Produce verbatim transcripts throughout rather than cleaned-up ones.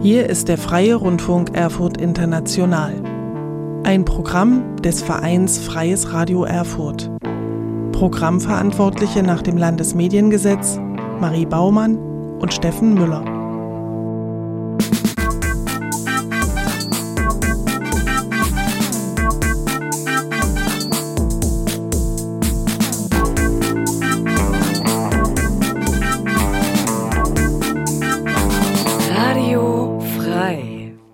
Hier ist der Freie Rundfunk Erfurt International. Ein Programm des Vereins Freies Radio Erfurt. Programmverantwortliche nach dem Landesmediengesetz Marie Baumann und Steffen Müller. Radio frei.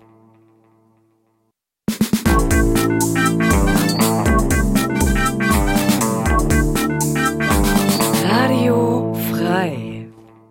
Radio frei.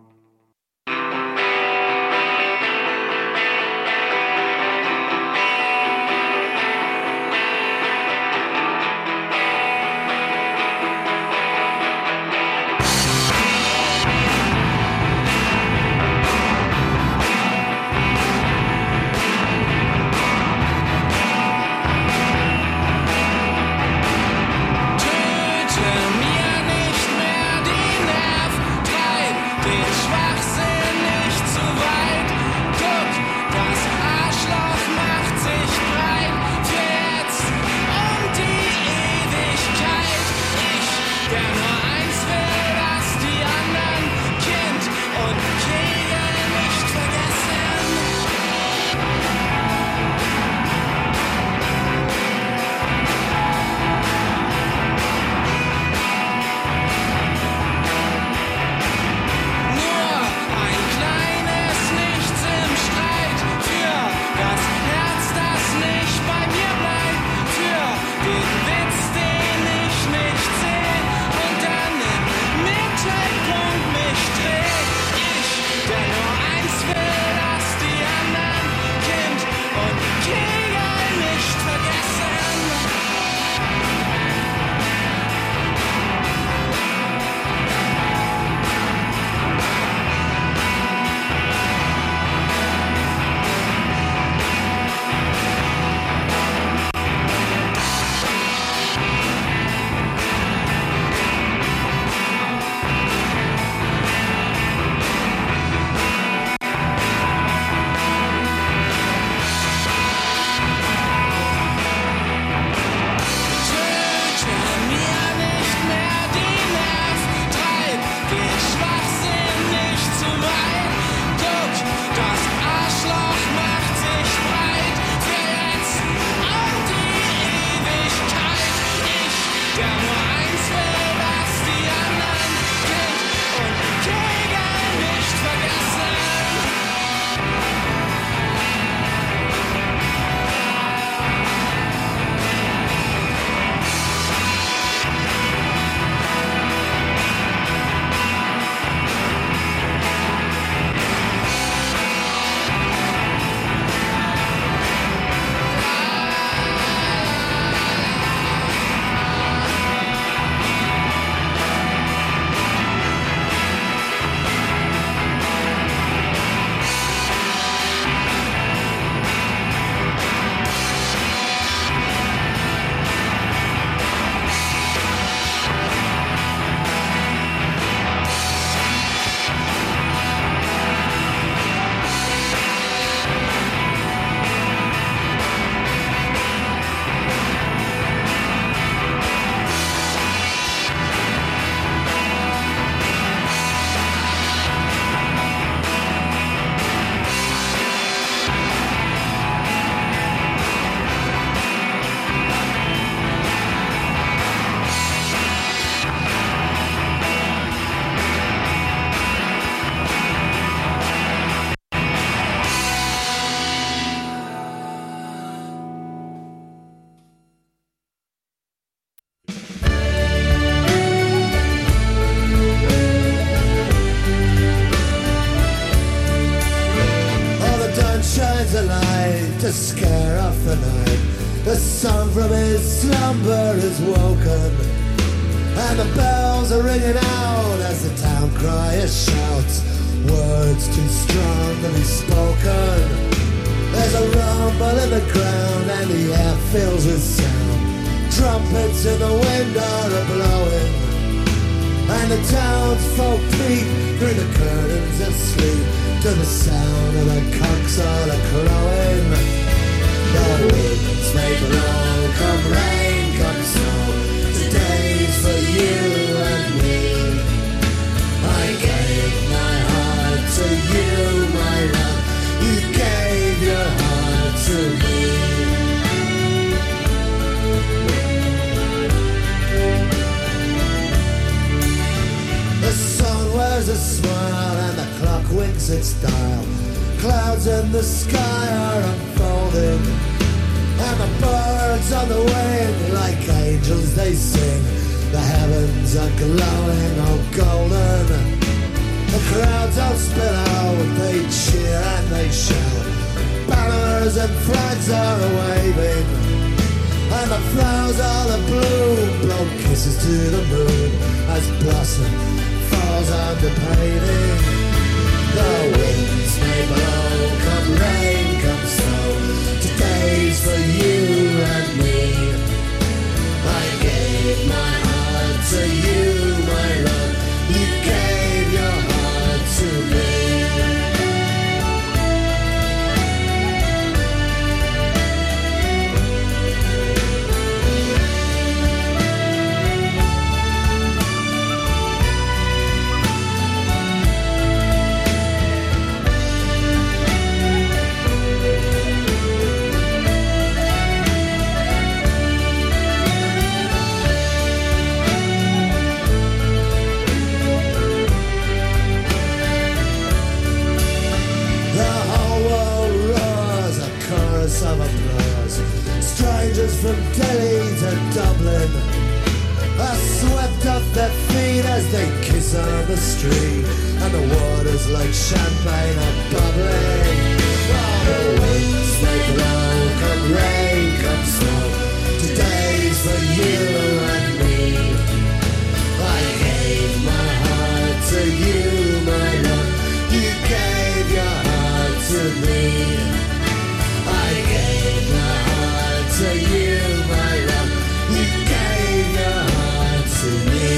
shines a light to scare off the night. The sun from his slumber is woken, and the bells are ringing out as the town crier shouts words too strong to be spoken. There's a rumble in the ground and the air fills with sound. Trumpets in the wind are a-blowing, and the townsfolk peek through the curtains of sleep to the sound of the cocks all a-crowing. The winds may blow, come rain, come snow, today's for you and me. I gave my heart to you, my love, you gave your heart to me. The sun wears a smile and the clock winks its dial. Clouds in the sky are unfolding, and the birds on the wing, like angels they sing. The heavens are glowing, all golden. The crowds all spill out, they cheer and they shout. Banners and flags are waving, and the flowers all abloom, blow kisses to the moon as blossom falls on the painting. The winds may blow, come rain, come snow, today's for you and me. I gave my heart to you, my love, you gave your heart to me. Of applause, strangers from Delhi to Dublin are swept off their feet as they kiss on the street, and the waters like champagne are bubbling. Oh, the winds may blow, come rain, come snow, today's for you and me. I gave my heart to you, my love, you gave your heart to me. I gave my heart to you, my love, you gave your heart to me.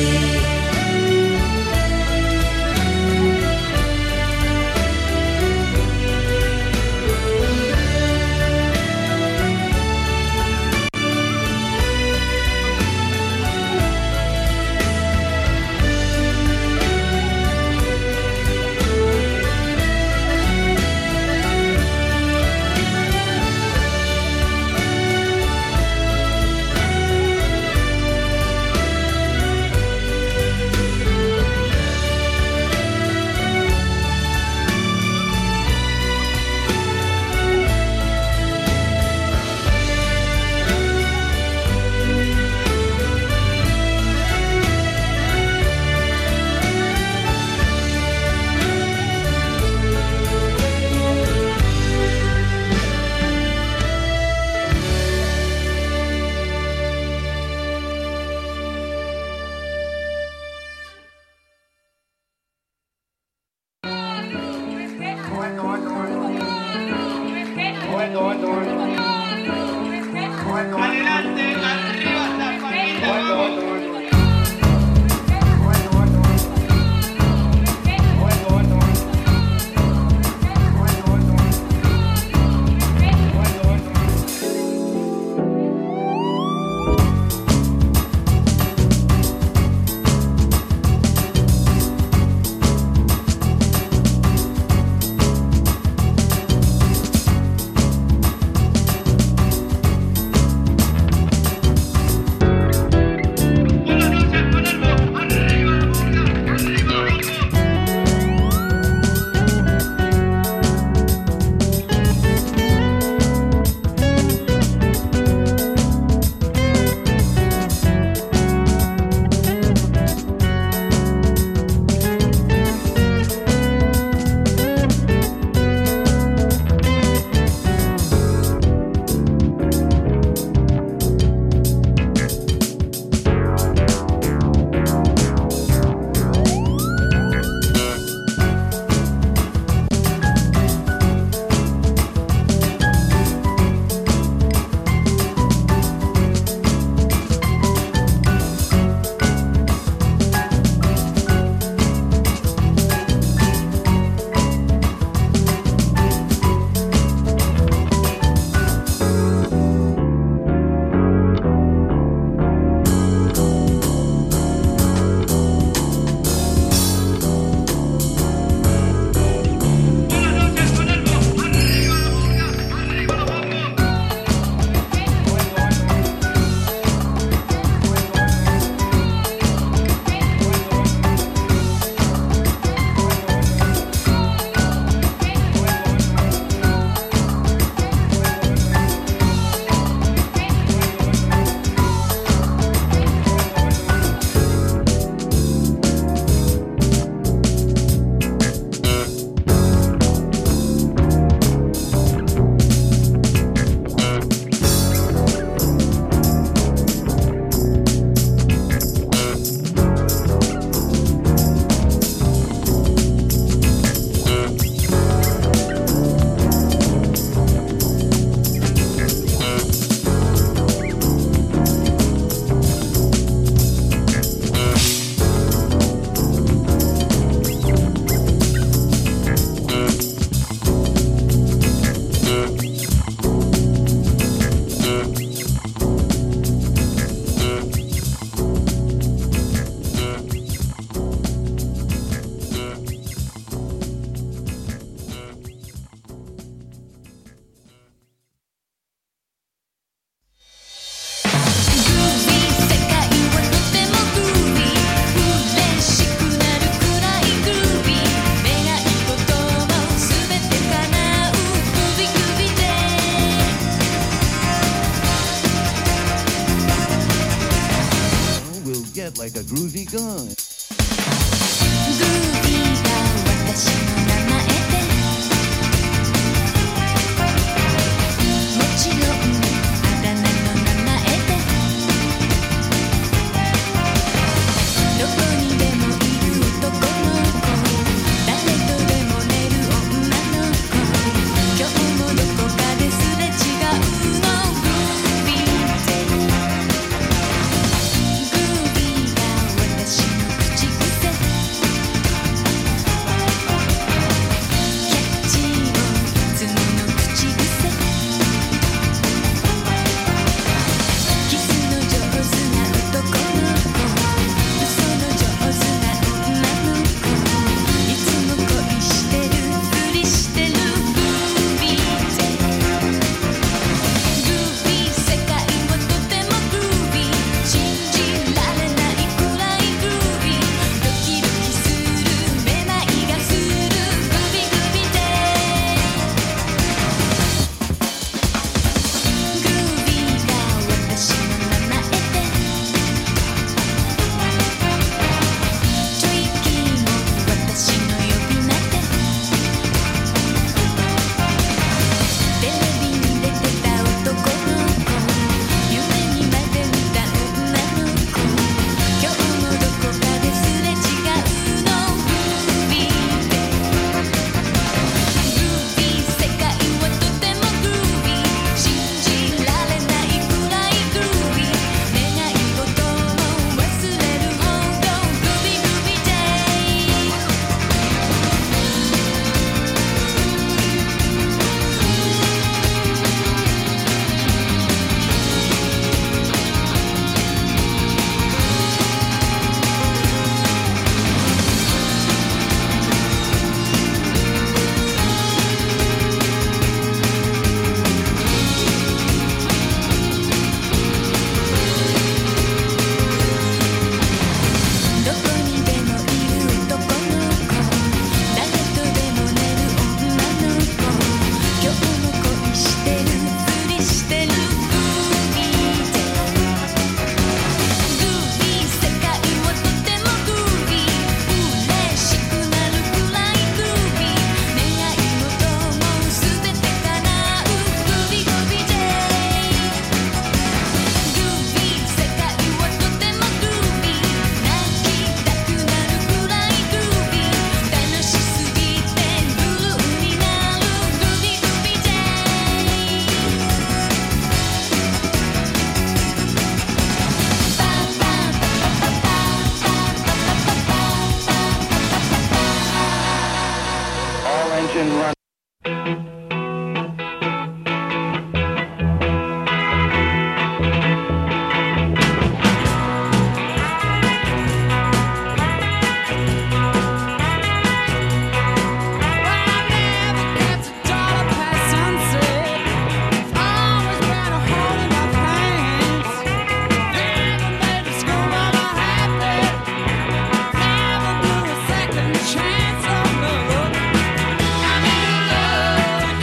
begun. グービーが私の名前でもちろんあだ名の名前でどこにでもいる男の子誰とでも寝る女の子今日もどこかですれ違うのグービーでグービーが私の口癖キャッチーもいつもの口癖キスの上手な男の子嘘の上手な女の子いつも恋してるふりしてるグービーでグービー世界はとてもグービー信じられないくらいグービードキドキするめまいがするグービーグービーでグービーが私の名前でトリッキーも私の呼び名でテレビに出てた男の子夢にまで見た女の子今日もどこかですれ違うのグービーでグービー世界はとてもグービー信じられないくらいグービー願い事も忘れるほどグービーグービーでどこにでもいる男の子誰とでも寝る女の子今日も恋してるふりしてるグービーでグービー世界はとてもグービー嬉しくなるくらいグービー願い事もすべて叶うグービーグービーでグービー世界はとてもグービー泣きたくなるくらいグービー楽しすぎてブルーになるグービーグービーでパパパパパパパ All engine run. Chance of love. I'm in love.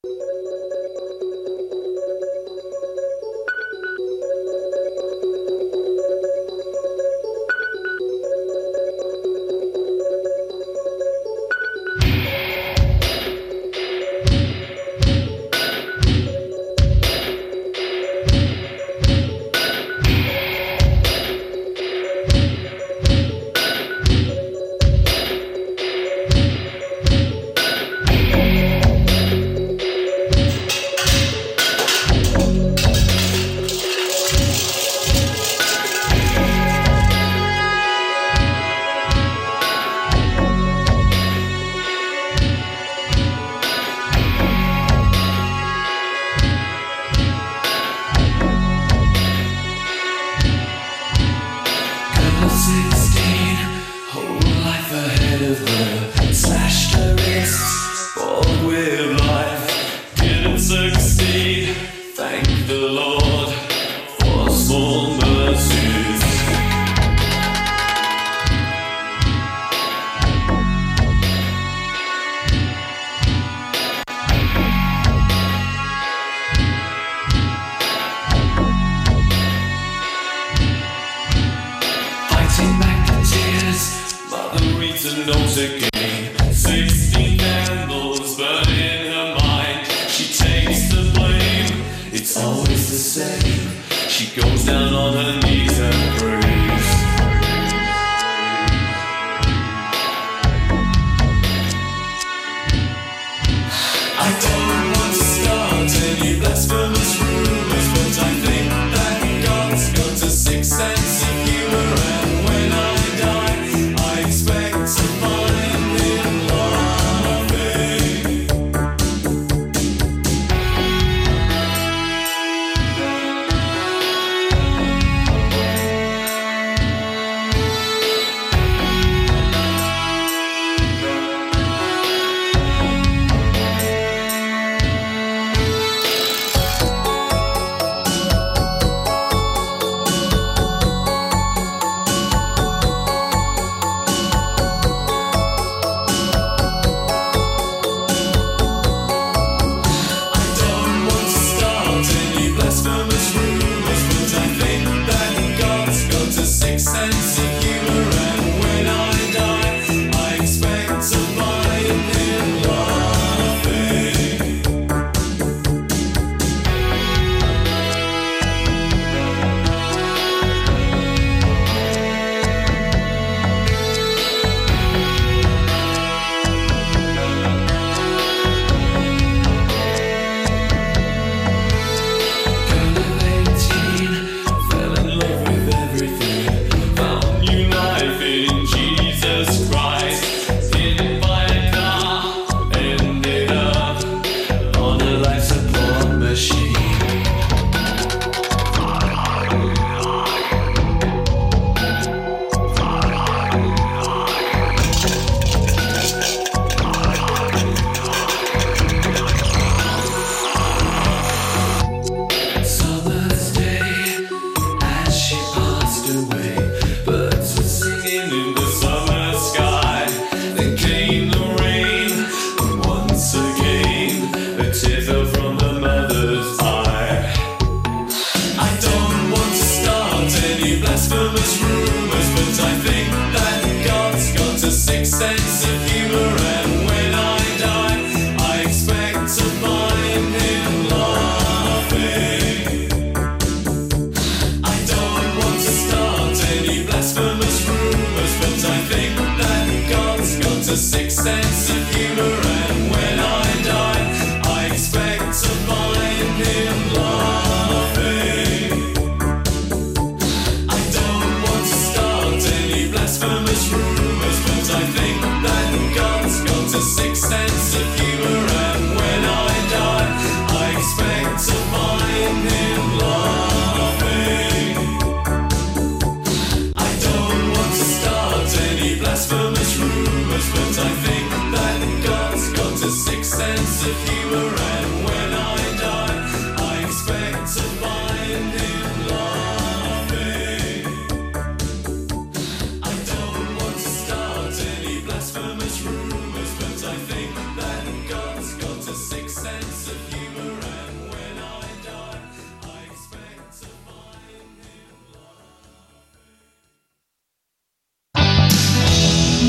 Blasphemous rumors, but I think that God's got a sixth sense of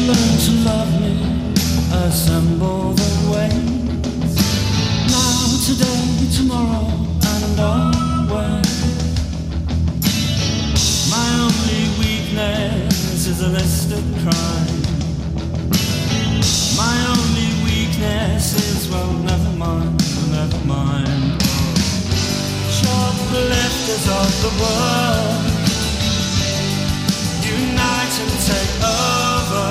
Learn to love me, assemble the ways. Now, today, tomorrow, and always. My only weakness is a list of crime. My only weakness is, well, never mind, never mind. Shoplifters of the world, unite and take over.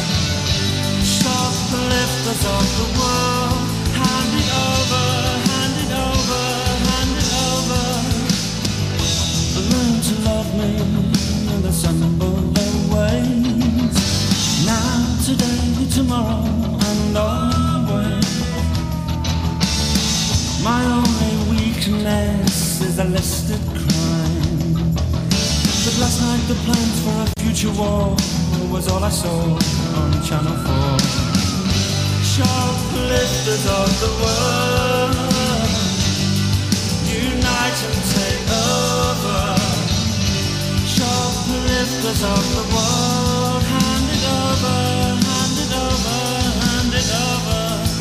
Shoplifters of the world, hand it over, hand it over, hand it over. Learn to love me and assemble their ways. Now, today, tomorrow, and always. My only weakness is a listed crime. But last night the plans for a future war was all I saw on Channel four. Shoplifters of the world, unite and take over. Shoplifters of the world, hand it over, hand it over, hand it over.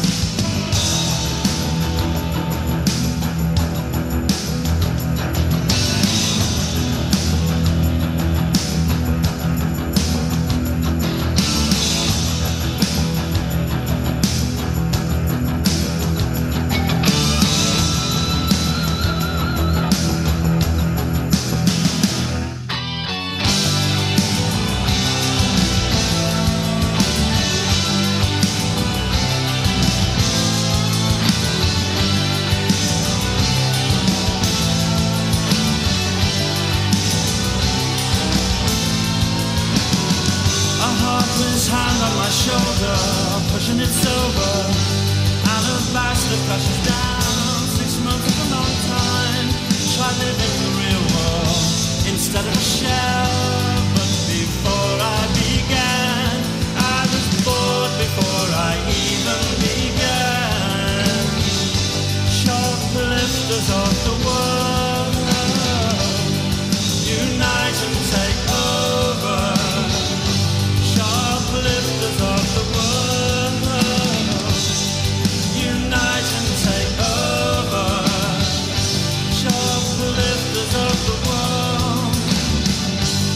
Shoulder, pushing it sober. Alabaster flashes down. Six months is a long time. Try living the real world instead of a shell. But before I began, I was bored before I even began. Shoplifters of the world, unite and take over. Shoplifters of the world, unite and take over. Shoplifters of the world,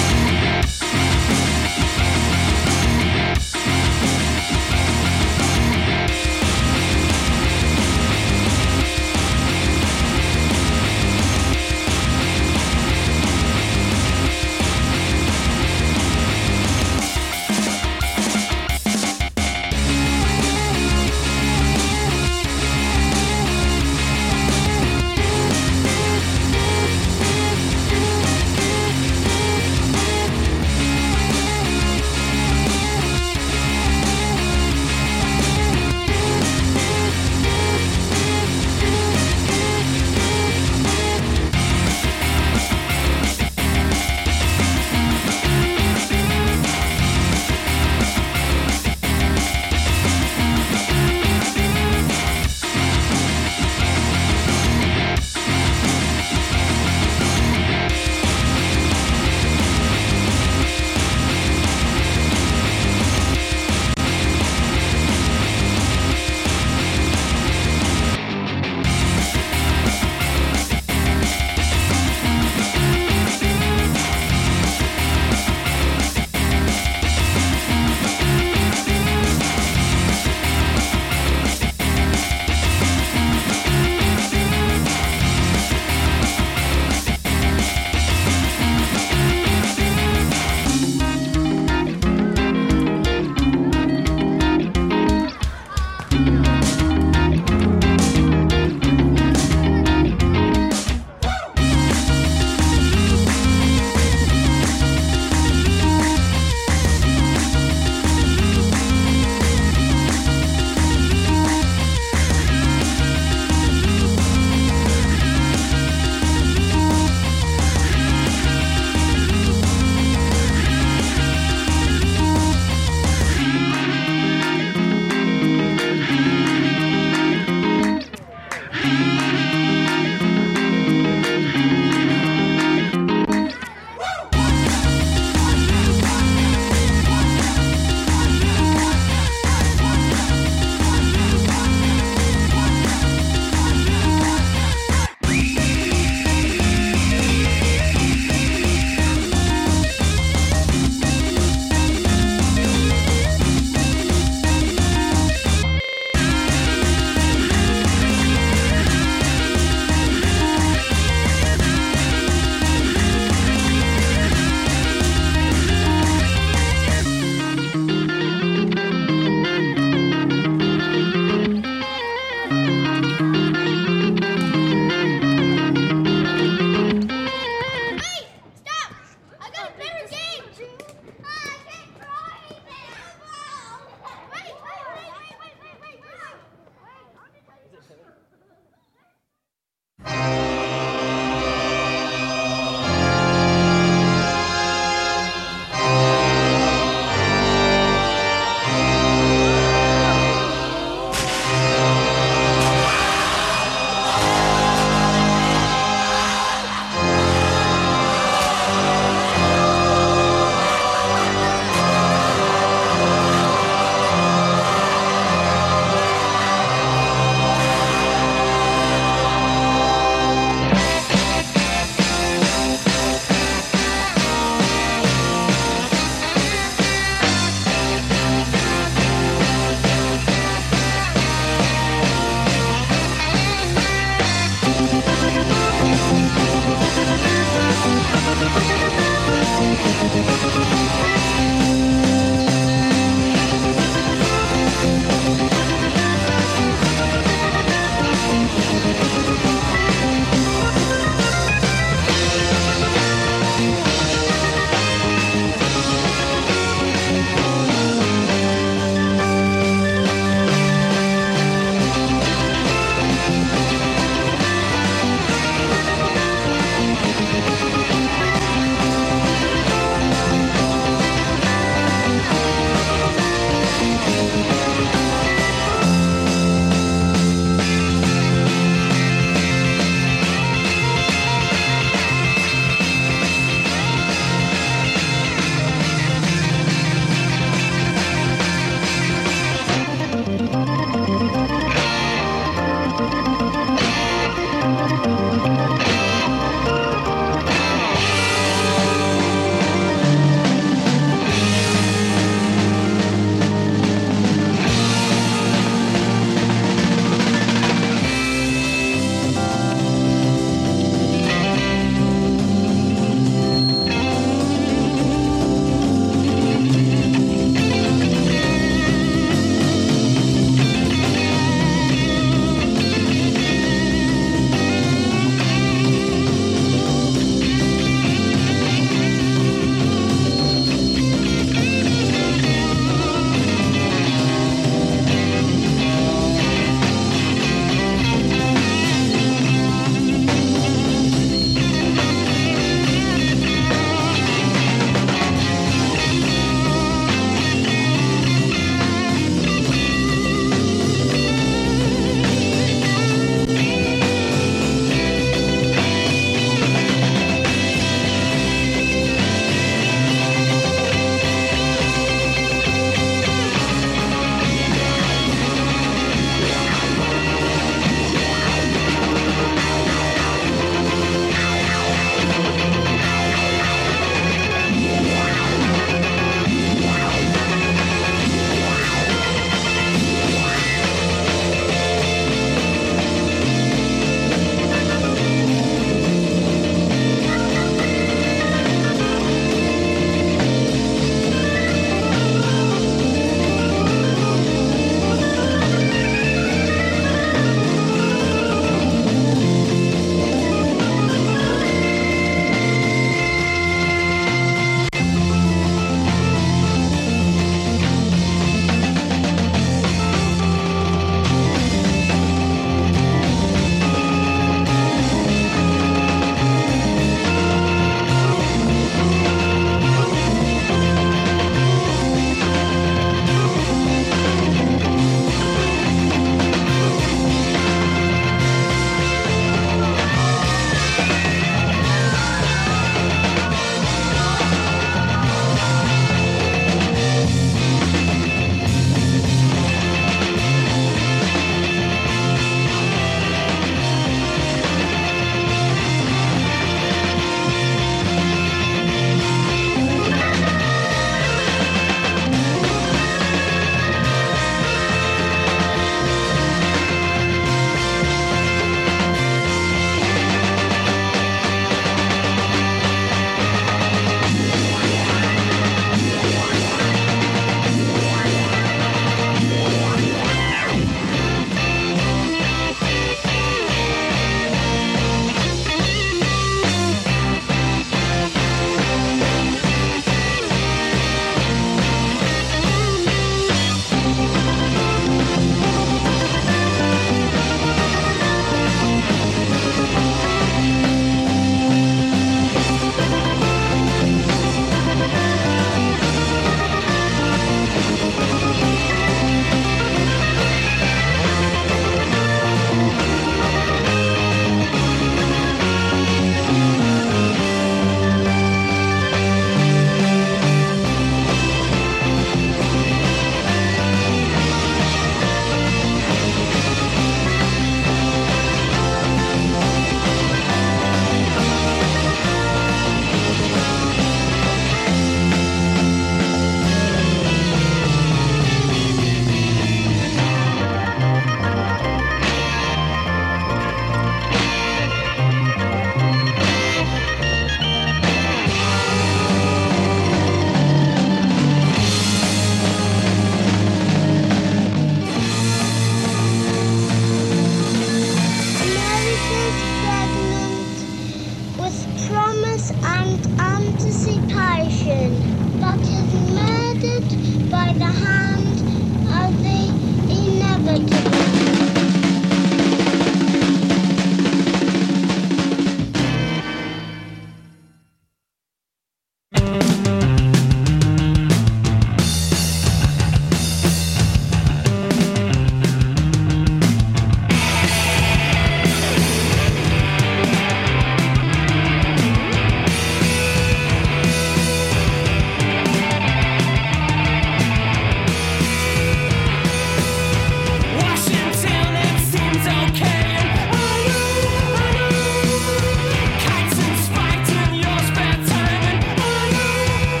Kites and spikes and your spare time, and I know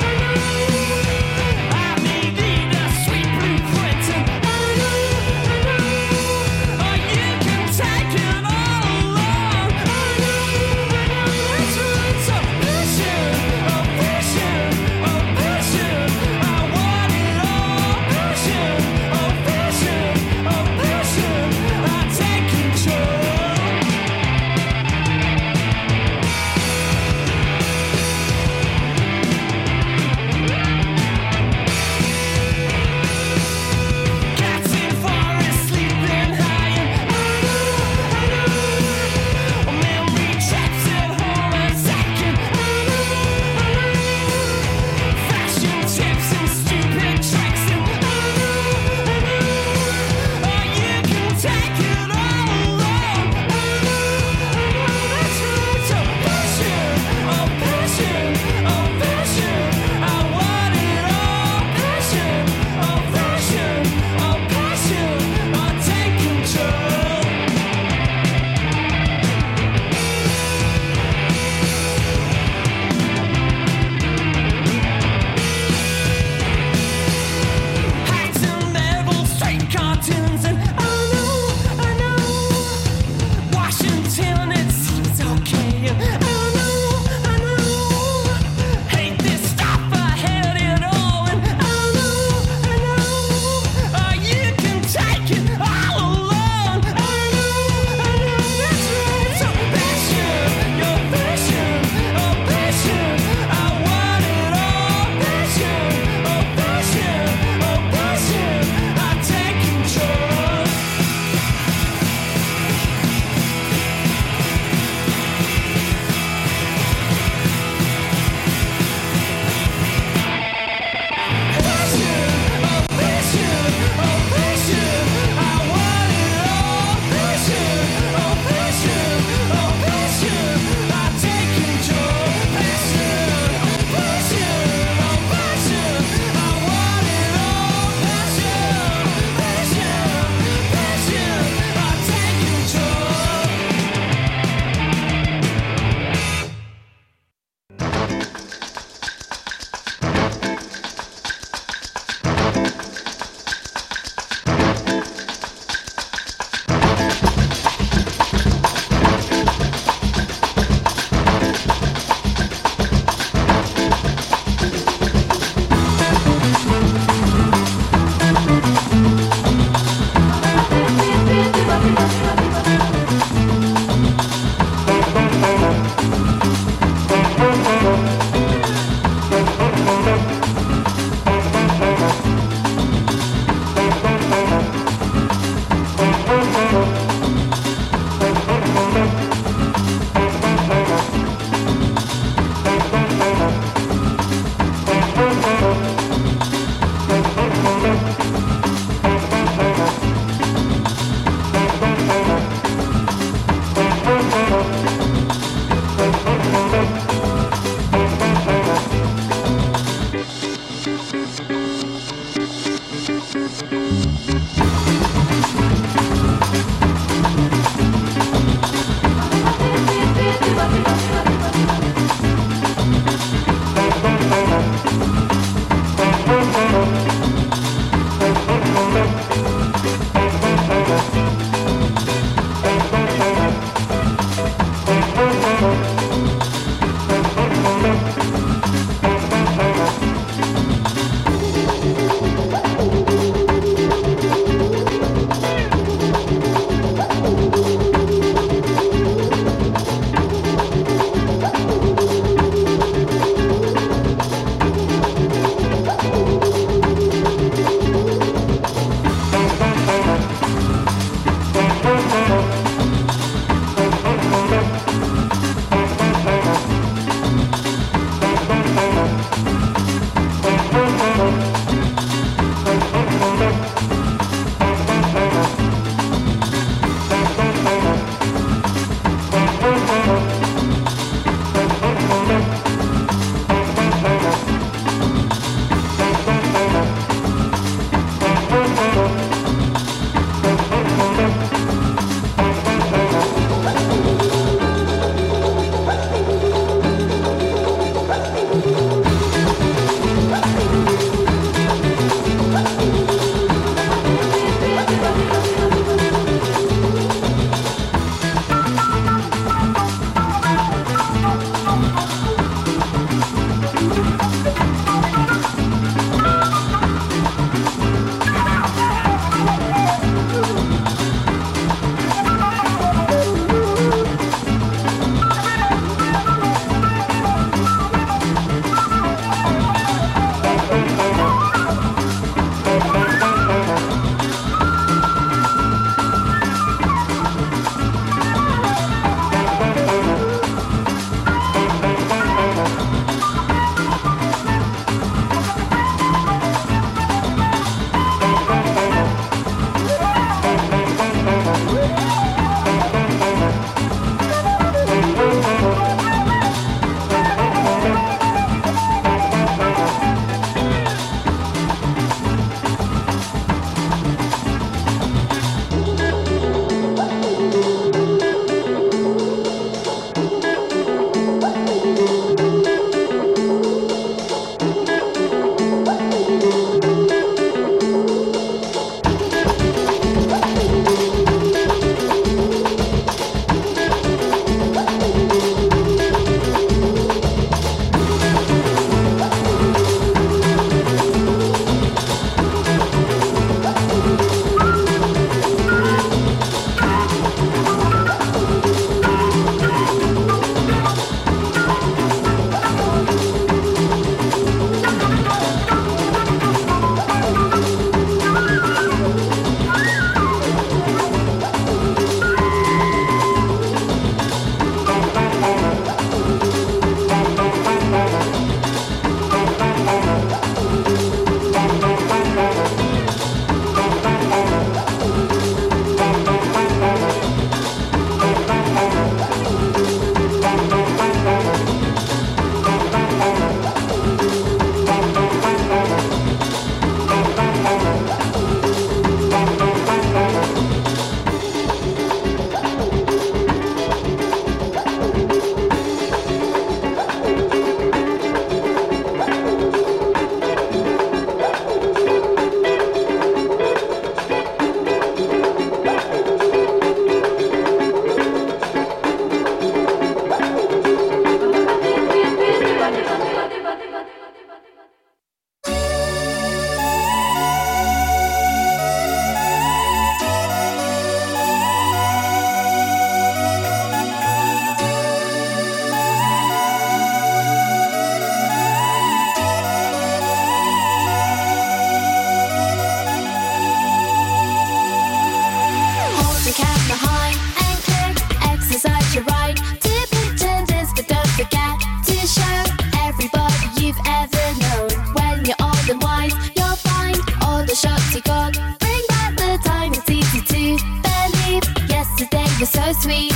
you've ever known. When you're old and wise, you'll find all the shots you got. Bring back the time, it's easy to believe. Yesterday was so sweet.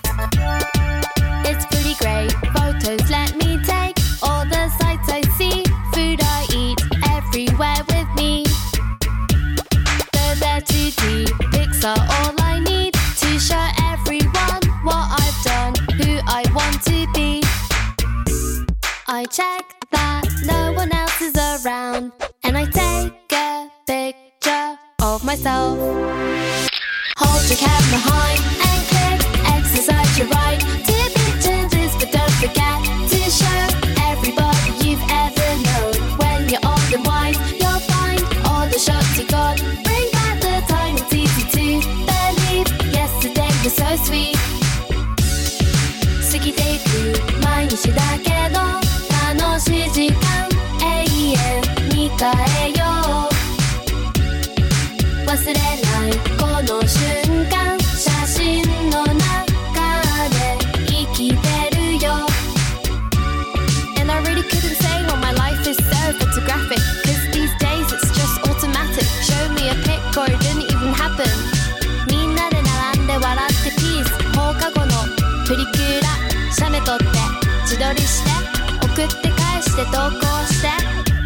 It's pretty great. Photos let me take all the sights I see. Food I eat everywhere with me. Though they're too deep, pics are all I need to show everyone what I've done, who I want to be. I check that no one else is around, and I take a picture of myself. Hold your camera high and click exercise your right. Two pictures is, but don't forget to show everybody you've ever known. When you're old and wise, you'll find all the shots you got. Bring back the time, it's easy to believe. Yesterday was so sweet. 過ぎていく毎日だけど楽しい時間永遠に変えよう。忘れないこの瞬間、写真の中で生きてるよ。 And I really couldn't say when my life is so photographic, cause these days it's just automatic. Show me a pic or it didn't even happen. みんなで並んで笑ってピース。放課後のプリクラ写メ撮って自撮りして送って返して投稿して。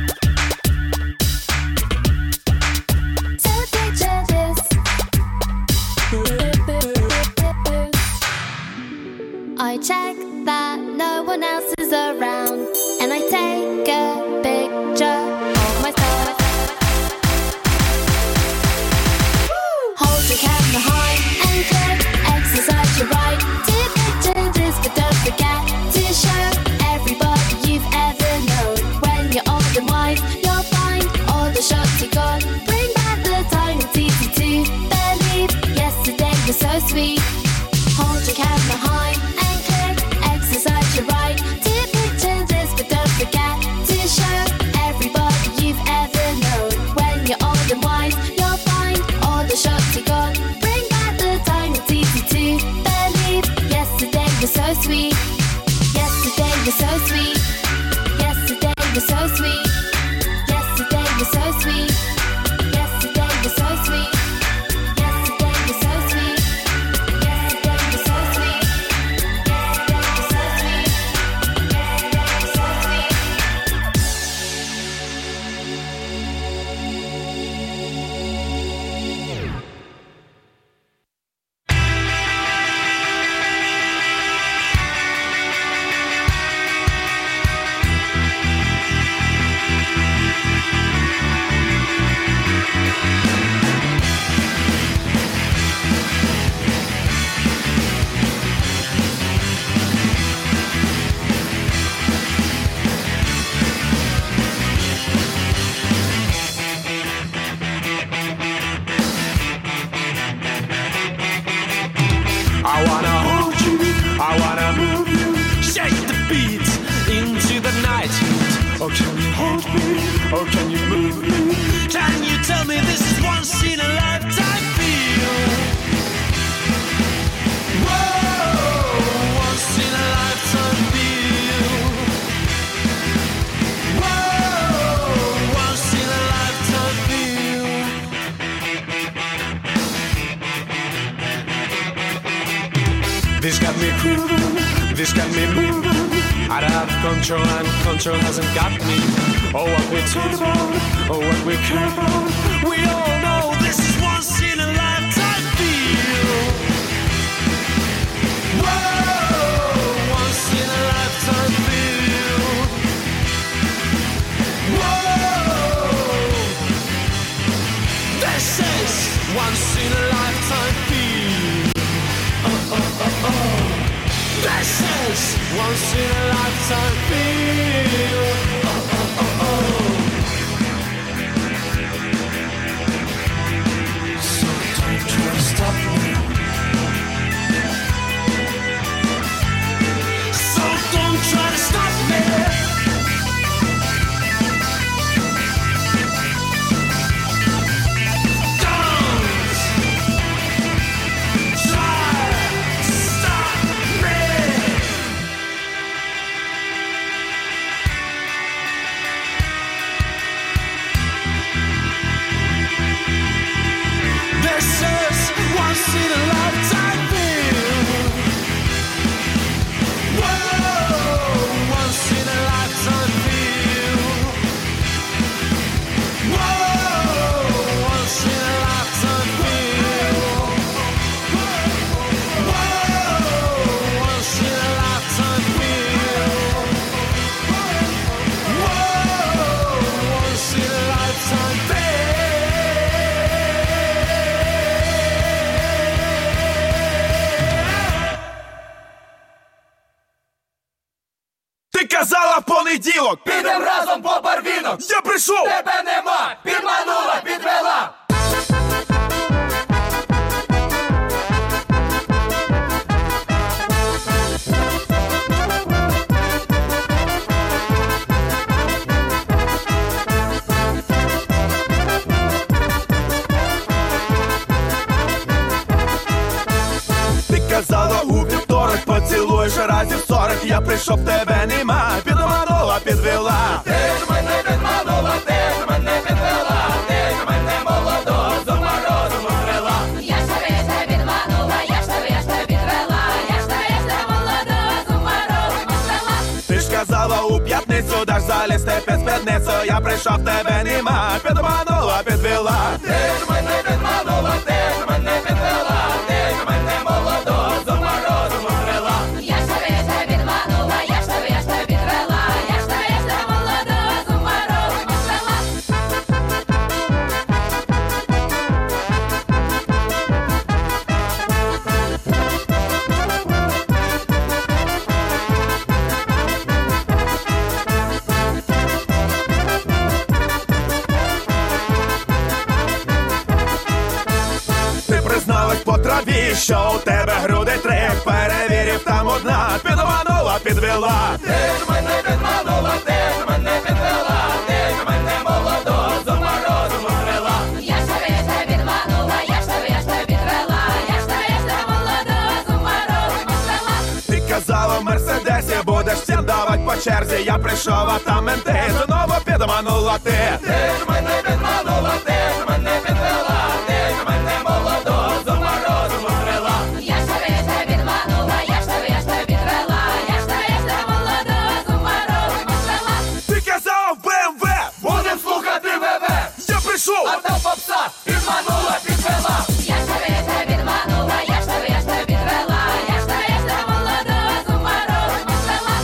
So picture this. I check that no one else is around, and I take a picture of myself. Hold your camera high and click exercise your right. Two pictures is, but don't forget to show everybody you've ever known. When you're old and wise, you'll find all the shots you got. Bring back the time, it's easy to believe. Yesterday was so sweet. Hold your camera high and click exercise your right. Two pictures is, but don't forget to show everybody you've ever known. When you're old and wise, you'll find all the shots you got. Bring back the time, it's easy to believe. Yesterday was so sweet. Yesterday was so sweet. Yesterday was so sweet. Yesterday was so sweet. Yesterday was so sweet. Yesterday was so sweet. Yesterday was so sweet. Yesterday was so sweet. Yesterday was so sweet. I wanna hold you, I wanna move you, shake the beat into the night. Oh, can you hold me? Oh, can you move me? Can you tell me this is once in a lifetime feel? Whoa, once in a lifetime feel. Whoa, once in a lifetime feel. This got me grooving, this got me moving. Out of control and control hasn't got me. Oh, what we talk about, oh, what we care about. We all know this is once in a lifetime feel. Whoa, once in a lifetime feel. Whoa, this is once in a lifetime feel. Oh, oh, oh, oh. This is once in a lifetime feel. Oh, oh, oh, oh. So don't try to stop me. So don't try to stop me. понеділок, підем разом по барвінок. Я прийшов, тебе нема, підманула, підвела. Казала у вівторок, поцілуєш разів сорок. Я прийшов, тебе нема, підманула, підвела. Ти ж мене підманула, ти ж мене підвела. Ти ж мене молодого з морозом привела. Я ж тебе, я ж тебе підманула, я ж тебе, я ж тебе підвела. Я ж тебе, я ж тебе молодого з морозом привела. Ти ж казала у п'ятницю, даш залізти під спідницю. Я прийшов, тебе нема, підманула, підвела. Ти ж мене підманула, ти ж мене підвела. Ти ж мене молодого з морозом привела. Я ж тебе, я ж тебе підманула, я ж тебе, я ж тебе підвела. Я ж тебе, я ж тебе молодого з морозом привела. Ти призналась по траві, що у тебе груди три. Перевірив, там одна, підманула, підвела. Ти ж мене підманула, ти ж мене підвела. Ти ж мене молодого з морозом привела. Я ж тебе, я ж тебе підманула, я ж тебе, я ж тебе підвела. Я ж тебе, я ж тебе молодого з морозом привела. Ти казала в Мерседесі, будеш всім давать по черзі. Я прийшов, а там менти, знову підманула ти. Ти ж мене підманула, ти ж мене підвела. Ти ж мене молодого з морозом привела. Я ж тебе, я ж тебе підманула, я ж тебе, я ж тебе підвела. Я ж тебе, я ж тебе молодого з морозом привела. Ти казав бе ем ве, будем слухати ВВ. Я прийшов, а там попса, підманула, підвела. Я ж тебе, я ж тебе підманула, я ж тебе, я ж тебе підвела. Я ж тебе, я ж тебе молодого з морозом привела.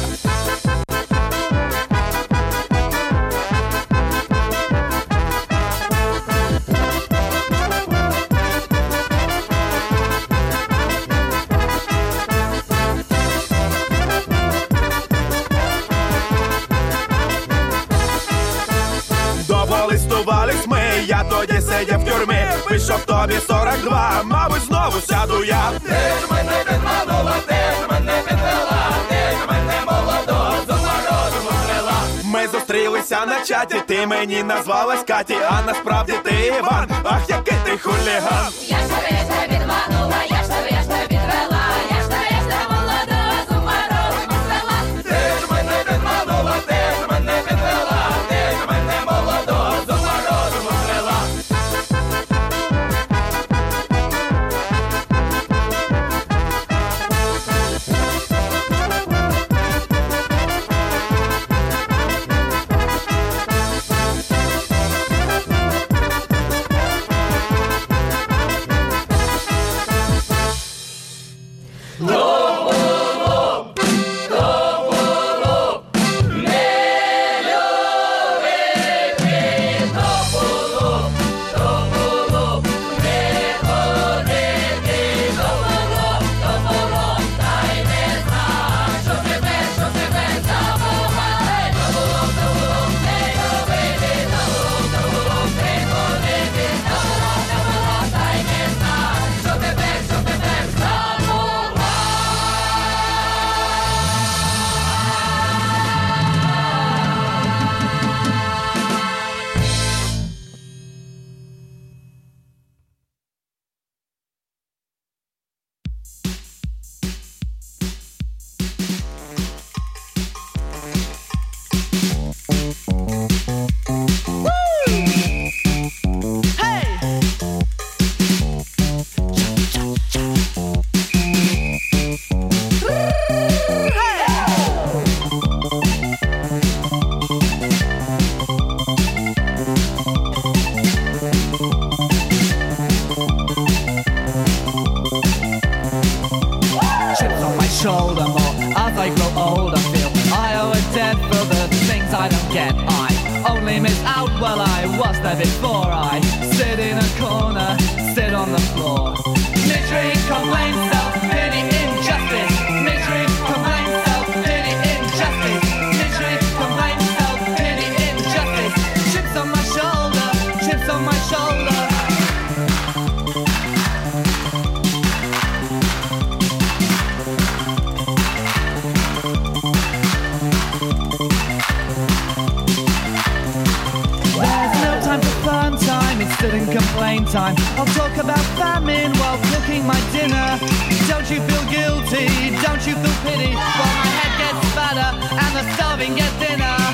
Довго листувались ми, я тоді сидів в тюрмі. Вийшов тобі сорок два, мабуть, знову сяду я. Ти ж мене підманула, ти ж мене підвела. Ти ж мене молодого з морозом привела. Ми зустрілися на чаті, ти мені назвалась Каті, а насправді ти Іван, ах, який ти хуліган. Я ж тебе, я ж тебе підманула, я ж тебе, я ж тебе підвела. Я ж тебе, я ж тебе молодого з морозом привела. Ти ж мене підманула, ти ж мене підвела. Ти ж мене молодого з морозом привела. shoulder more as I grow old. I feel I owe a debt for the things I don't get. I only miss out while I was there before. I sit in a corner, sit on the floor. Misery, complaint, self-pity, injustice. Misery, complaint, self-pity, injustice. Misery, complaint. and complain time. I'll talk about famine while cooking my dinner. Don't you feel guilty? Don't you feel pity? While my head gets fatter and the starving get thinner.